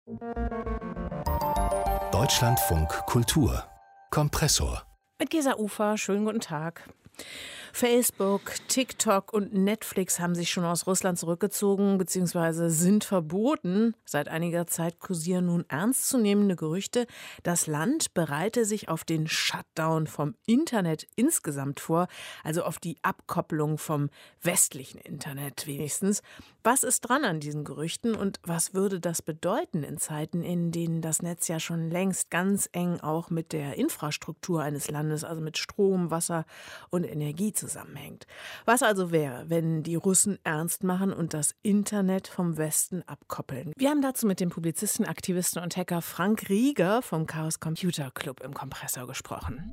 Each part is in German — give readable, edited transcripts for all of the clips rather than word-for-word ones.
Deutschlandfunk Kultur Kompressor. Mit Gesa Ufer, schönen guten Tag. Facebook, TikTok und Netflix haben sich schon aus Russland zurückgezogen bzw. sind verboten. Seit einiger Zeit kursieren nun ernstzunehmende Gerüchte, das Land bereite sich auf den Shutdown vom Internet insgesamt vor, also auf die Abkopplung vom westlichen Internet wenigstens. Was ist dran an diesen Gerüchten und was würde das bedeuten in Zeiten, in denen das Netz ja schon längst ganz eng auch mit der Infrastruktur eines Landes, also mit Strom, Wasser und Energie zusammenhängt? Was also wäre, wenn die Russen ernst machen und das Internet vom Westen abkoppeln? Wir haben dazu mit dem Publizisten, Aktivisten und Hacker Frank Rieger vom Chaos Computer Club im Kompressor gesprochen.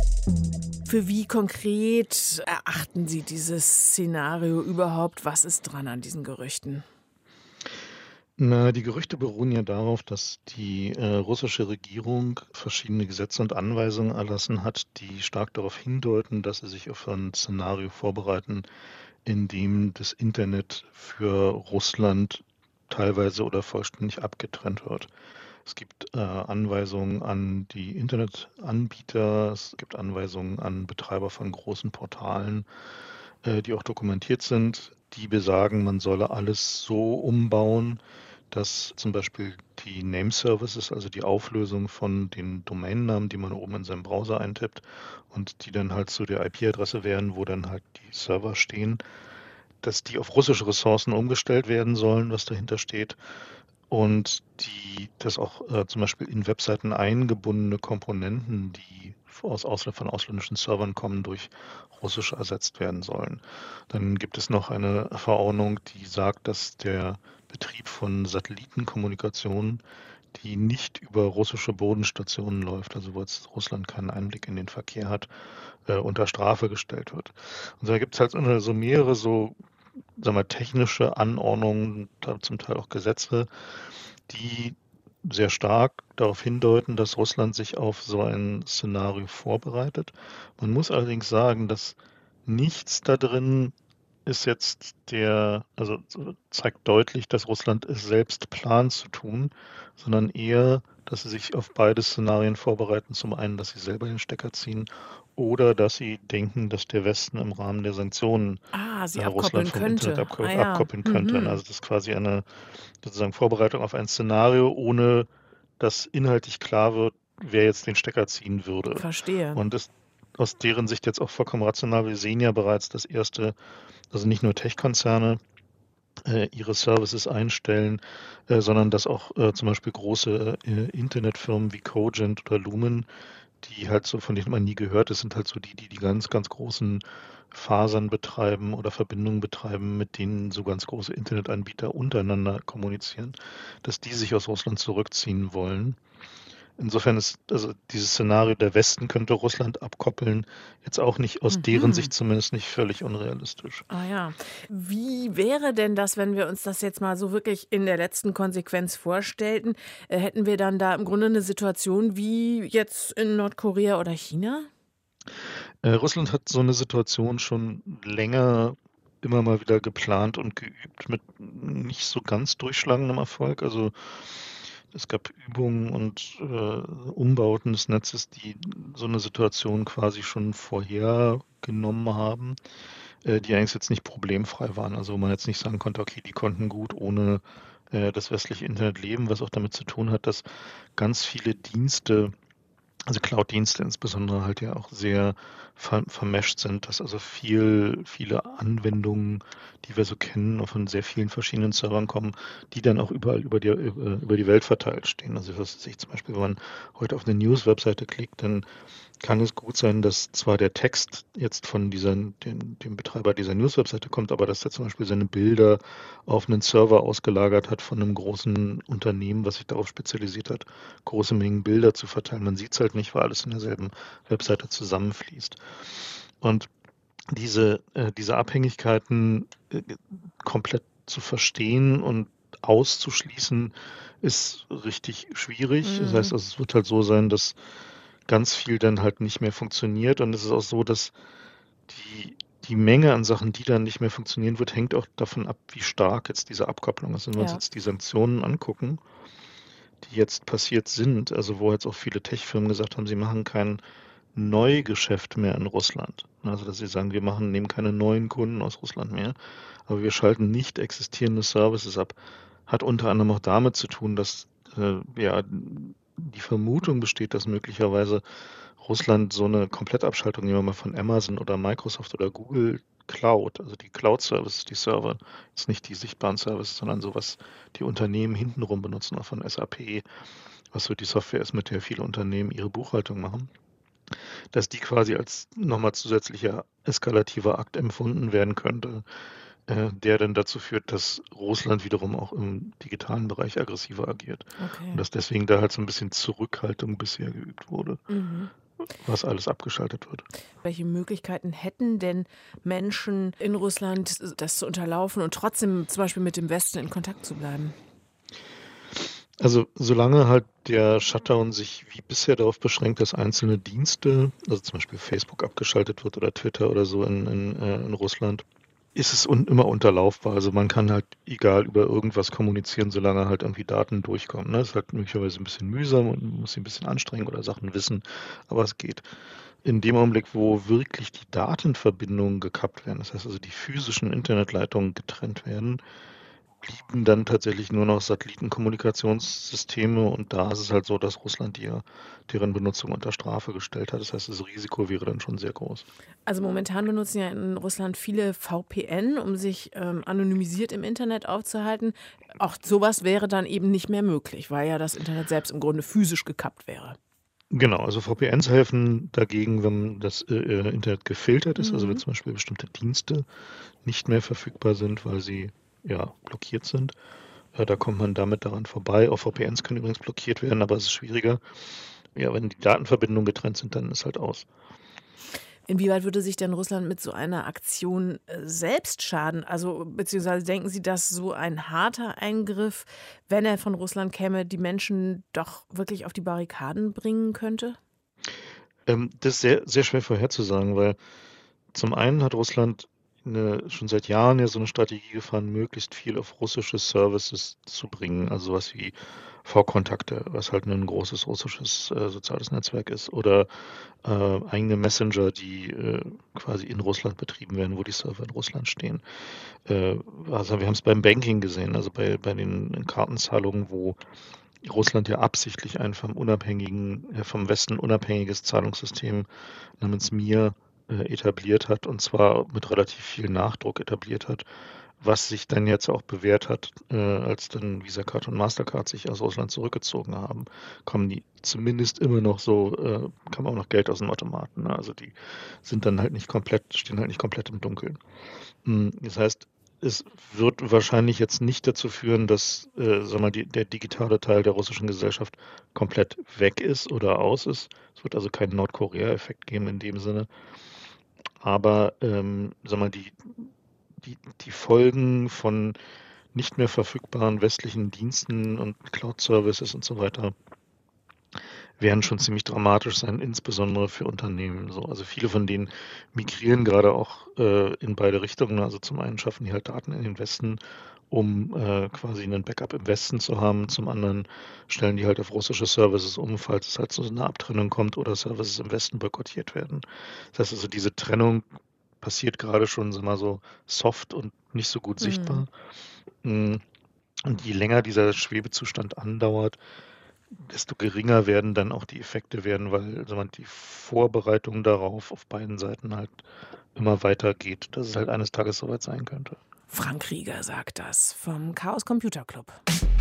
Für wie konkret erachten Sie dieses Szenario überhaupt? Was ist dran an diesen Gerüchten? Na, die Gerüchte beruhen ja darauf, dass die russische Regierung verschiedene Gesetze und Anweisungen erlassen hat, die stark darauf hindeuten, dass sie sich auf ein Szenario vorbereiten, in dem das Internet für Russland teilweise oder vollständig abgetrennt wird. Es gibt Anweisungen an die Internetanbieter, es gibt Anweisungen an Betreiber von großen Portalen, die auch dokumentiert sind, die besagen, man solle alles so umbauen, dass zum Beispiel die Name Services, also die Auflösung von den Domainnamen, die man oben in seinem Browser eintippt und die dann halt zu der IP-Adresse wären, wo dann halt die Server stehen, dass die auf russische Ressourcen umgestellt werden sollen, was dahinter steht. Und dass auch zum Beispiel in Webseiten eingebundene Komponenten, die von ausländischen Servern kommen, durch russische ersetzt werden sollen. Dann gibt es noch eine Verordnung, die sagt, dass der Betrieb von Satellitenkommunikation, die nicht über russische Bodenstationen läuft, also wo jetzt Russland keinen Einblick in den Verkehr hat, unter Strafe gestellt wird. Und da gibt es halt so mehrere technische Anordnungen, zum Teil auch Gesetze, die sehr stark darauf hindeuten, dass Russland sich auf so ein Szenario vorbereitet. Man muss allerdings sagen, dass nichts da drin ist jetzt zeigt deutlich, dass Russland es selbst plant zu tun, sondern eher, dass sie sich auf beide Szenarien vorbereiten. Zum einen, dass sie selber den Stecker ziehen oder dass sie denken, dass der Westen im Rahmen der Sanktionen Sie Russland abkoppeln vom Internet könnte. abkoppeln könnte. Also das ist quasi eine sozusagen Vorbereitung auf ein Szenario, ohne dass inhaltlich klar wird, wer jetzt den Stecker ziehen würde. Verstehe. Und das aus deren Sicht jetzt auch vollkommen rational. Wir sehen ja bereits, dass also nicht nur Tech-Konzerne ihre Services einstellen, sondern dass auch zum Beispiel große Internetfirmen wie Cogent oder Lumen, die halt so, von denen man nie gehört, das sind halt so die ganz, ganz großen Fasern betreiben oder Verbindungen betreiben, mit denen so ganz große Internetanbieter untereinander kommunizieren, dass die sich aus Russland zurückziehen wollen. Insofern ist also dieses Szenario, der Westen könnte Russland abkoppeln, jetzt auch nicht, aus deren Sicht zumindest, nicht völlig unrealistisch. Wie wäre denn das, wenn wir uns das jetzt mal so wirklich in der letzten Konsequenz vorstellten? Hätten wir dann da im Grunde eine Situation wie jetzt in Nordkorea oder China? Russland hat so eine Situation schon länger immer mal wieder geplant und geübt mit nicht so ganz durchschlagendem Erfolg. Also es gab Übungen und Umbauten des Netzes, die so eine Situation quasi schon vorhergenommen haben, die eigentlich jetzt nicht problemfrei waren. Also wo man jetzt nicht sagen konnte, okay, die konnten gut ohne das westliche Internet leben, was auch damit zu tun hat, dass ganz viele Dienste, also Cloud-Dienste insbesondere, halt ja auch sehr vermescht sind, dass also viele Anwendungen, die wir so kennen, von sehr vielen verschiedenen Servern kommen, die dann auch überall über die Welt verteilt stehen. Also was weiß ich, zum Beispiel, wenn man heute auf eine News-Webseite klickt, dann kann es gut sein, dass zwar der Text jetzt von dem Betreiber dieser News-Webseite kommt, aber dass der zum Beispiel seine Bilder auf einen Server ausgelagert hat von einem großen Unternehmen, was sich darauf spezialisiert hat, große Mengen Bilder zu verteilen. Man sieht es halt nicht, weil alles in derselben Webseite zusammenfließt. Und diese Abhängigkeiten komplett zu verstehen und auszuschließen, ist richtig schwierig. Das heißt, also, es wird halt so sein, dass ganz viel dann halt nicht mehr funktioniert. Und es ist auch so, dass die Menge an Sachen, die dann nicht mehr funktionieren wird, hängt auch davon ab, wie stark jetzt diese Abkopplung ist. Wenn wir uns Ja. jetzt die Sanktionen angucken, die jetzt passiert sind, also wo jetzt auch viele Tech-Firmen gesagt haben, sie machen kein Neugeschäft mehr in Russland. Also dass sie sagen, nehmen keine neuen Kunden aus Russland mehr, aber wir schalten nicht existierende Services ab. Hat unter anderem auch damit zu tun, dass ja die Vermutung besteht, dass möglicherweise Russland so eine Komplettabschaltung, nehmen wir mal von Amazon oder Microsoft oder Google Cloud, also die Cloud-Services, die Server, jetzt nicht die sichtbaren Services, sondern so, was die Unternehmen hintenrum benutzen, auch von SAP, was so die Software ist, mit der viele Unternehmen ihre Buchhaltung machen, dass die quasi als nochmal zusätzlicher eskalativer Akt empfunden werden könnte, der dann dazu führt, dass Russland wiederum auch im digitalen Bereich aggressiver agiert. Okay. Und dass deswegen da halt so ein bisschen Zurückhaltung bisher geübt wurde, was alles abgeschaltet wird. Welche Möglichkeiten hätten denn Menschen in Russland, das zu unterlaufen und trotzdem zum Beispiel mit dem Westen in Kontakt zu bleiben? Also solange halt der Shutdown sich wie bisher darauf beschränkt, dass einzelne Dienste, also zum Beispiel Facebook abgeschaltet wird oder Twitter oder so in Russland, ist es immer unterlaufbar. Also man kann halt egal über irgendwas kommunizieren, solange halt irgendwie Daten durchkommen. Ne? Das ist halt möglicherweise ein bisschen mühsam und man muss sich ein bisschen anstrengen oder Sachen wissen, aber es geht. In dem Augenblick, wo wirklich die Datenverbindungen gekappt werden, das heißt also die physischen Internetleitungen getrennt werden, blieben dann tatsächlich nur noch Satellitenkommunikationssysteme und da ist es halt so, dass Russland deren Benutzung unter Strafe gestellt hat. Das heißt, das Risiko wäre dann schon sehr groß. Also momentan benutzen ja in Russland viele VPN, um sich anonymisiert im Internet aufzuhalten. Auch sowas wäre dann eben nicht mehr möglich, weil ja das Internet selbst im Grunde physisch gekappt wäre. Genau, also VPNs helfen dagegen, wenn das Internet gefiltert ist, also wenn zum Beispiel bestimmte Dienste nicht mehr verfügbar sind, weil sie blockiert sind. Da kommt man damit daran vorbei. Auch VPNs können übrigens blockiert werden, aber es ist schwieriger. Ja, wenn die Datenverbindungen getrennt sind, dann ist halt aus. Inwieweit würde sich denn Russland mit so einer Aktion selbst schaden? Also beziehungsweise denken Sie, dass so ein harter Eingriff, wenn er von Russland käme, die Menschen doch wirklich auf die Barrikaden bringen könnte? Das ist sehr, sehr schwer vorherzusagen, weil zum einen hat Russland schon seit Jahren ja so eine Strategie gefahren, möglichst viel auf russische Services zu bringen. Also sowas wie V-Kontakte, was halt ein großes russisches soziales Netzwerk ist, oder eigene Messenger, die quasi in Russland betrieben werden, wo die Server in Russland stehen. Also wir haben es beim Banking gesehen, also bei den Kartenzahlungen, wo Russland ja absichtlich ein vom Westen unabhängiges Zahlungssystem namens Mir etabliert hat, und zwar mit relativ viel Nachdruck etabliert hat, was sich dann jetzt auch bewährt hat, als dann Visa Card und Mastercard sich aus Russland zurückgezogen haben, kommen die zumindest immer noch so, kann man auch noch Geld aus dem Automaten. Ne? Also die sind dann halt stehen halt nicht komplett im Dunkeln. Das heißt, es wird wahrscheinlich jetzt nicht dazu führen, dass der digitale Teil der russischen Gesellschaft komplett weg ist oder aus ist. Es wird also keinen Nordkorea-Effekt geben in dem Sinne. Aber die Folgen von nicht mehr verfügbaren westlichen Diensten und Cloud-Services und so weiter werden schon ziemlich dramatisch sein, insbesondere für Unternehmen. Also viele von denen migrieren gerade auch in beide Richtungen. Also zum einen schaffen die halt Daten in den Westen, um quasi einen Backup im Westen zu haben. Zum anderen stellen die halt auf russische Services um, falls es halt zu einer Abtrennung kommt oder Services im Westen boykottiert werden. Das heißt also, diese Trennung passiert gerade schon so soft und nicht so gut sichtbar. Und je länger dieser Schwebezustand andauert, desto geringer werden dann auch die Effekte werden, weil die Vorbereitung darauf auf beiden Seiten halt immer weiter geht, dass es halt eines Tages soweit sein könnte. Frank Rieger sagt das vom Chaos Computer Club.